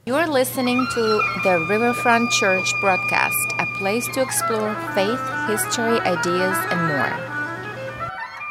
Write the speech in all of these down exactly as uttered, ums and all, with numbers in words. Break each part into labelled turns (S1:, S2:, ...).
S1: You're listening to the Riverfront Church broadcast, a place to explore faith, history, ideas, and more.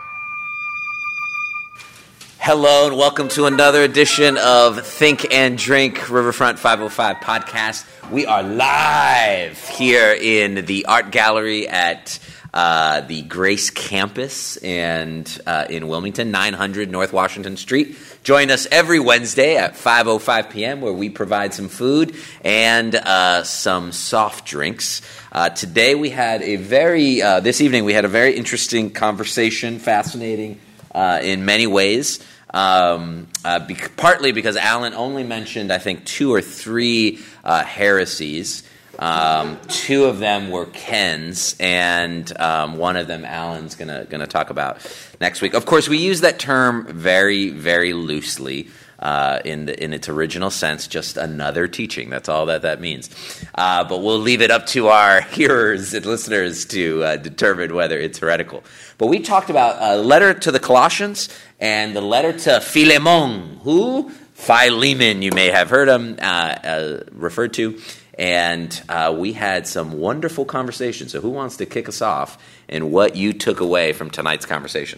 S2: Hello and welcome to another edition of Think and Drink Riverfront five oh five podcast. We are live here in the art gallery at uh, the Grace campus and uh, in Wilmington, nine hundred North Washington Street. Join us every Wednesday at five oh five p.m. where we provide some food and uh, some soft drinks. Uh, today we had a very, uh, this evening we had a very interesting conversation, fascinating uh, in many ways. Um, uh, be- partly because Alan only mentioned, I think, two or three uh, heresies. Um, two of them were Ken's, and um, one of them Alan's gonna gonna talk about next week. Of course, we use that term very, very loosely uh, in the, in its original sense, just another teaching. That's all that that means. Uh, but we'll leave it up to our hearers and listeners to uh, determine whether it's heretical. But we talked about a letter to the Colossians and the letter to Philemon, who Philemon, you may have heard him uh, uh, referred to. And uh, we had some wonderful conversations. So who wants to kick us off in what you took away from tonight's conversation?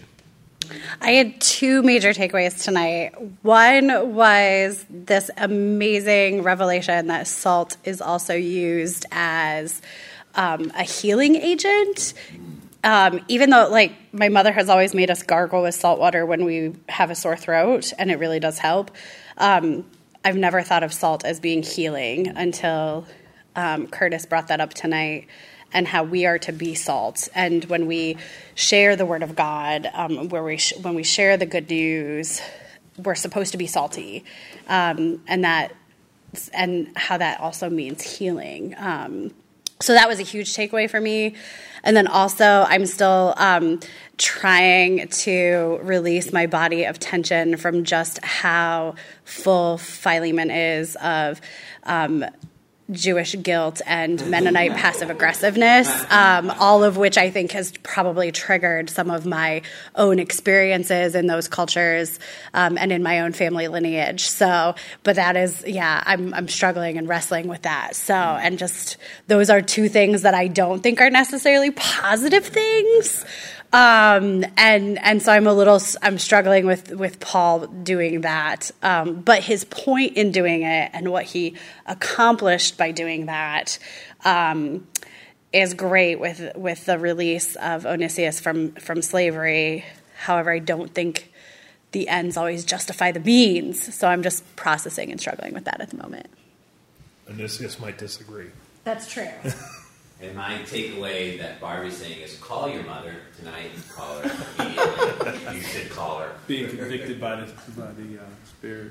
S3: I had two major takeaways tonight. One was this amazing revelation that salt is also used as um, a healing agent. Um, even though, like, my mother has always made us gargle with salt water when we have a sore throat, and it really does help. Um, I've never thought of salt as being healing until um, Curtis brought that up tonight, and how we are to be salt. And when we share the Word of God, um, where we sh- when we share the good news, we're supposed to be salty, um, and that and how that also means healing. Um, so that was a huge takeaway for me. And then also, I'm still um, trying to release my body of tension from just how full Philemon is of um, Jewish guilt and Mennonite passive aggressiveness, um, all of which I think has probably triggered some of my own experiences in those cultures um, and in my own family lineage. So, but that is, yeah, I'm I'm struggling and wrestling with that. So, and just those are two things that I don't think are necessarily positive things. Um, and, and so I'm a little, I'm struggling with, with Paul doing that. Um, but his point in doing it and what he accomplished by doing that, um, is great with, with the release of Onesimus from, from slavery. However, I don't think the ends always justify the means. So I'm just processing and struggling with that at the moment.
S4: Onesimus might disagree.
S3: That's true.
S2: And my takeaway that Barbie's saying is call your mother tonight. Call her immediately. You should call her.
S4: Being convicted by the, by the uh, Spirit.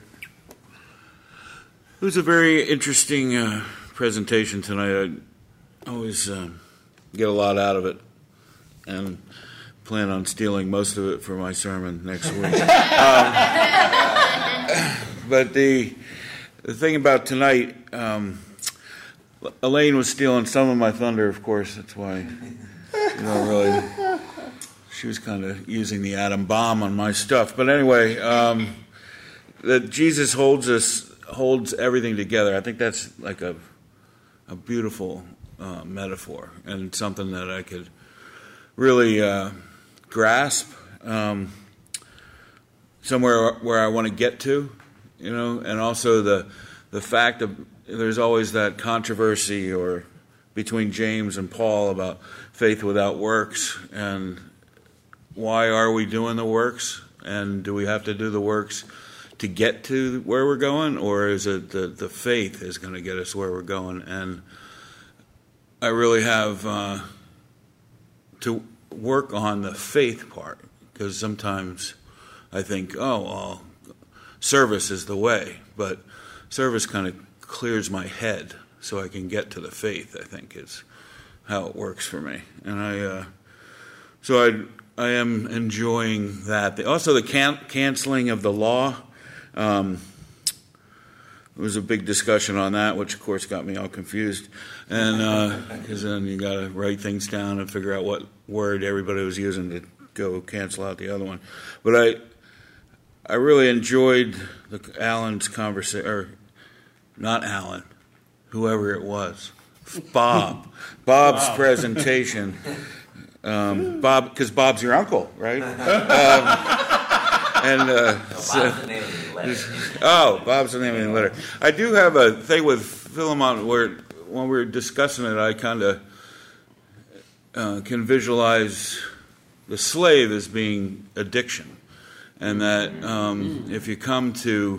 S5: It was a very interesting uh, presentation tonight. I always uh, get a lot out of it and plan on stealing most of it for my sermon next week. um, but the, the thing about tonight... Um, Elaine was stealing some of my thunder, of course. That's why, you know, really, she was kind of using the atom bomb on my stuff. But anyway, um, that Jesus holds us, holds everything together. I think that's like a a beautiful uh, metaphor and something that I could really uh, grasp. Um, somewhere where I want to get to, you know, and also the the fact of. There's always that controversy or between James and Paul about faith without works, and why are we doing the works, and do we have to do the works to get to where we're going, or is it the, the faith is going to get us where we're going? And I really have uh, to work on the faith part, because sometimes I think, oh, well, service is the way, but service kind of clears my head so I can get to the faith, I think, is how it works for me. And I, uh, so I, I am enjoying that. Also, the can- canceling of the law. Um, there was a big discussion on that, which, of course, got me all confused. And because uh, then you got to write things down and figure out what word everybody was using to go cancel out the other one. But I, I really enjoyed the, Alan's conversation, or not Alan, whoever it was, Bob. Bob's
S4: Wow.
S5: presentation. Um, Bob, because Bob's your uncle, right? Um, and uh, so, oh, Bob's the name of the letter. I do have a thing with Philemon where when we were discussing it, I kind of uh, can visualize the slave as being addiction, and that um, if you come to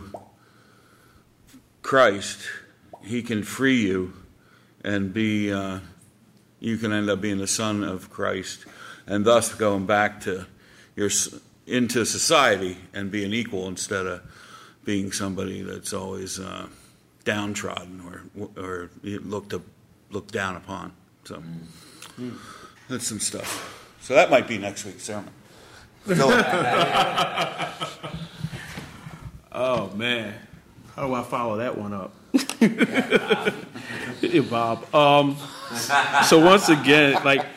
S5: Christ, He can free you and be. Uh, you can end up being the son of Christ, and thus going back to your into society and being equal instead of being somebody that's always uh, downtrodden or or looked up, looked down upon. So mm. that's some stuff. So that might be next week's sermon.
S4: Oh man, how do I follow that one up? Hey, Bob. Um, so once again, like,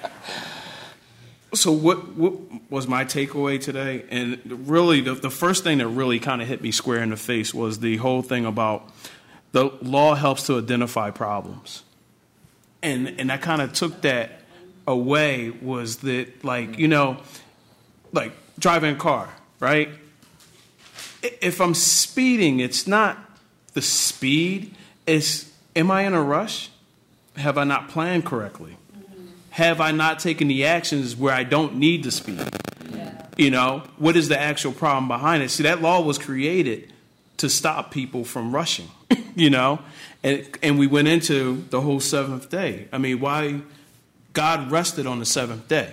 S4: so what, what was my takeaway today? And really, the, the first thing that really kind of hit me square in the face was the whole thing about the law helps to identify problems. And, and I kind of took that away was that, like, you know, like driving a car, right? If I'm speeding, it's not the speed, it's, am I in a rush? Have I not planned correctly? Mm-hmm. Have I not taken the actions where I don't need to speed? Yeah. You know, what is the actual problem behind it? See, that law was created to stop people from rushing, you know, and and we went into the whole seventh day. I mean, why God rested on the seventh day?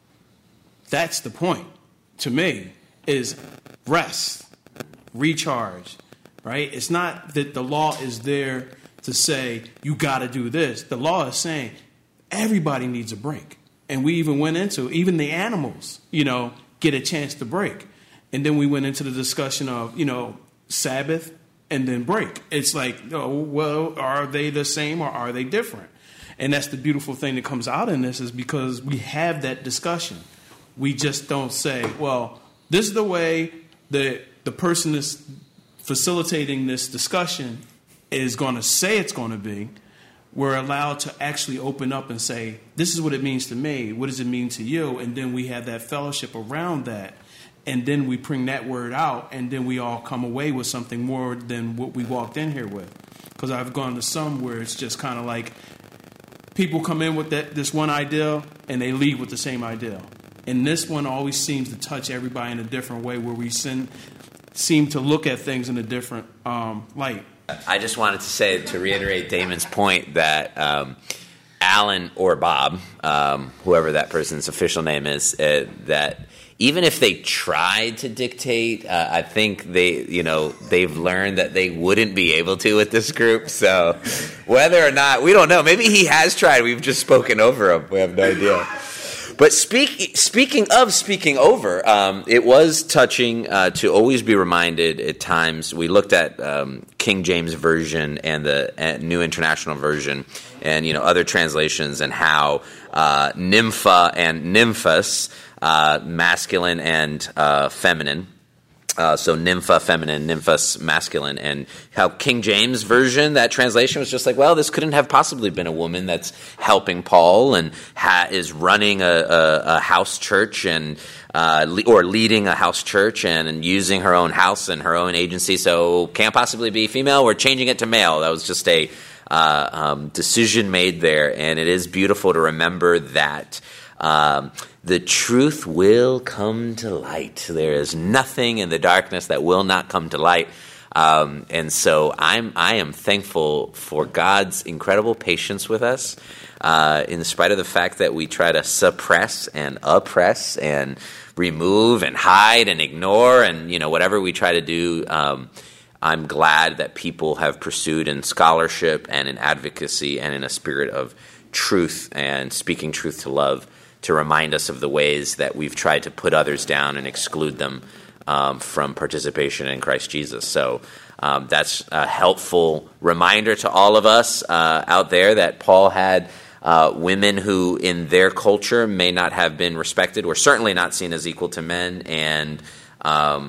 S4: That's the point to me, is rest, recharge, right? It's not that the law is there to say, you got to do this. The law is saying everybody needs a break. And we even went into, even the animals, you know, get a chance to break. And then we went into the discussion of, you know, Sabbath and then break. It's like, oh, well, are they the same or are they different? And that's the beautiful thing that comes out in this, is because we have that discussion. We just don't say, well, this is the way that the person that's facilitating this discussion is going to say it's going to be. We're allowed to actually open up and say, this is what it means to me. What does it mean to you? And then we have that fellowship around that. And then we bring that word out, and then we all come away with something more than what we walked in here with. Because I've gone to some where it's just kind of like people come in with that this one idea and they leave with the same idea. And this one always seems to touch everybody in a different way, where we send, seem to look at things in a different um, light.
S2: I just wanted to say, to reiterate Damon's point, that um, Alan or Bob, um, whoever that person's official name is, uh, that even if they tried to dictate, uh, I think they, you know, they've learned that they wouldn't be able to with this group. So whether or not, we don't know. Maybe he has tried. We've just spoken over him. We have no idea. But speak, speaking of speaking over, um, it was touching uh, to always be reminded at times. We looked at um, King James Version and the uh, New International Version, and you know other translations, and how uh, nympha and nymphus, uh, masculine and uh, feminine. Uh, so nympha, feminine, nymphus, masculine, and how King James Version, that translation was just like, well, this couldn't have possibly been a woman that's helping Paul and ha- is running a, a, a house church and uh, le- or leading a house church and, and using her own house and her own agency, so can't possibly be female. We're changing it to male. That was just a uh, um, decision made there, and it is beautiful to remember that Um, the truth will come to light. There is nothing in the darkness that will not come to light. Um, and so I'm, I am thankful for God's incredible patience with us, uh, in spite of the fact that we try to suppress and oppress and remove and hide and ignore and, you know, whatever we try to do. Um, I'm glad that people have pursued in scholarship and in advocacy and in a spirit of truth and speaking truth to love, to remind us of the ways that we've tried to put others down and exclude them um, from participation in Christ Jesus. So um, that's a helpful reminder to all of us uh, out there that Paul had uh, women who in their culture may not have been respected, or certainly not seen as equal to men, and um,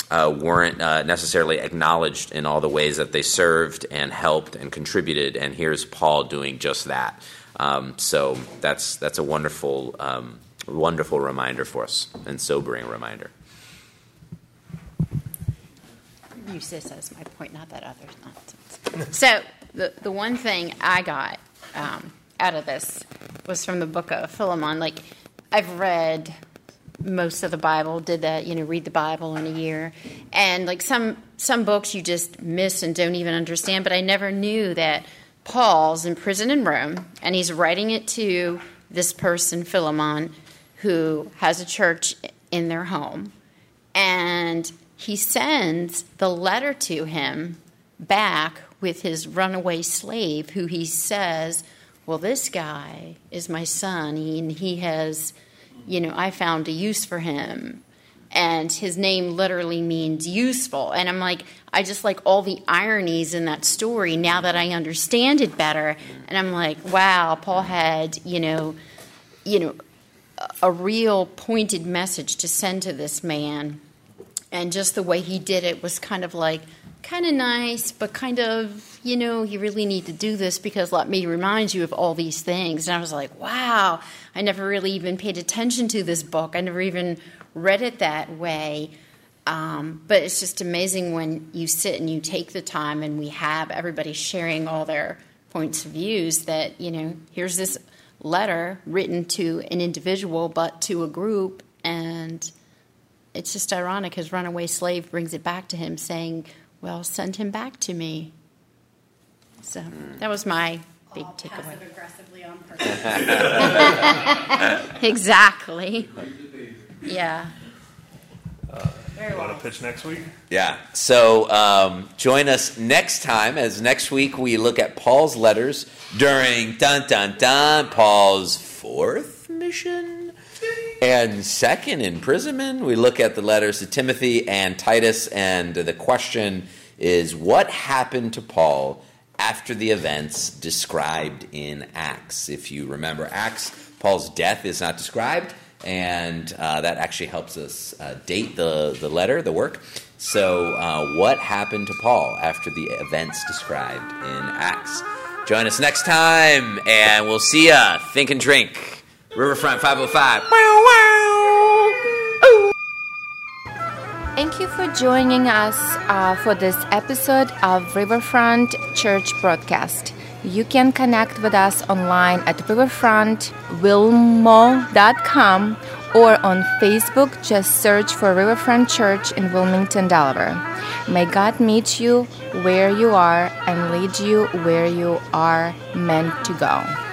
S2: uh, weren't uh, necessarily acknowledged in all the ways that they served and helped and contributed. And here's Paul doing just that. Um, so that's that's a wonderful, um, wonderful reminder for us, and sobering reminder.
S6: You sis says my point, not that other's nonsense. So the the one thing I got um, out of this was from the book of Philemon. Like, I've read most of the Bible, did that, you know, read the Bible in a year, and like some some books you just miss and don't even understand. But I never knew that Paul's in prison in Rome, and he's writing it to this person, Philemon, who has a church in their home, and he sends the letter to him back with his runaway slave, who he says, well, this guy is my son, and he has, you know, I found a use for him. And his name literally means useful. And I'm like, I just like all the ironies in that story now that I understand it better. And I'm like, wow, Paul had, you know, you know, a real pointed message to send to this man. And just the way he did it was kind of like, kind of nice, but kind of, you know, you really need to do this because let me remind you of all these things. And I was like, wow, I never really even paid attention to this book. I never even read it that way. Um, but it's just amazing when you sit and you take the time and we have everybody sharing all their points of views that, you know, here's this letter written to an individual but to a group, and it's just ironic. His runaway slave brings it back to him saying, well, send him back to me. So that was my big
S3: All
S6: takeaway.
S3: Passive aggressively on purpose.
S6: Exactly. Yeah.
S7: You want to pitch next week?
S2: Yeah. So um, join us next time, as next week we look at Paul's letters during dun dun dun Paul's fourth mission and second imprisonment. We look at the letters to Timothy and Titus, and the question is, what happened to Paul after the events described in Acts? If you remember Acts, Paul's death is not described, and uh, that actually helps us uh, date the, the letter, the work. So uh, what happened to Paul after the events described in Acts? Join us next time, and we'll see ya. Think and Drink. Riverfront five oh five.
S1: Thank you for joining us uh, for this episode of Riverfront Church Broadcast. You can connect with us online at riverfront wilmo dot com or on Facebook. Just search for Riverfront Church in Wilmington, Delaware. May God meet you where you are and lead you where you are meant to go.